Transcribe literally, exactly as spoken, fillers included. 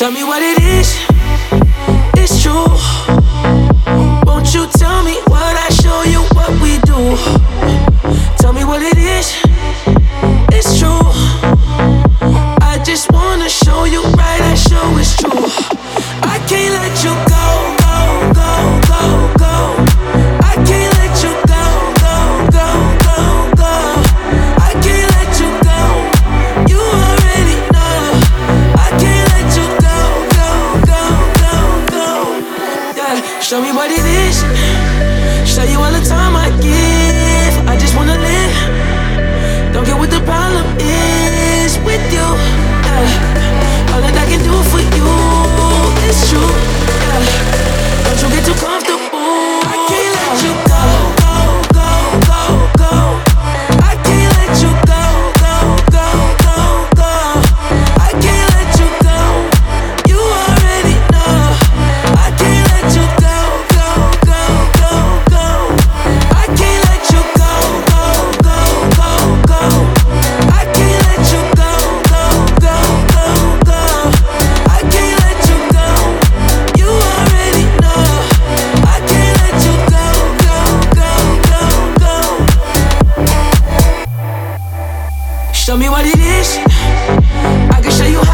Tell me what it is, it's true. Won't you tell me what I show you what we do? Tell me what it is, it's true. I just wanna show you right, I show it's true. I can't let you go, go, go, go, go. I can't let you go, go, go, go, go. I can't let you go, you already know. I can't let you go, go, go, go, go. Yeah, show me what it is. Show you all the time I give. I just wanna live. Don't get what the problem is with you. Yeah. All that I can do for you is true. Yeah. Don't you get too comfortable. I can't let you go, go, go, go, go. I can't let you go, go, go, go, go. I can't let you go. You already know. I can't let you go, go, go, go, go. I can't let you go, go, go, go, go. I can't let you go, go, go, go, go. I can't let you go. You already know. I can't let you go, go, go, go, go. Show me what it is. I can show you how.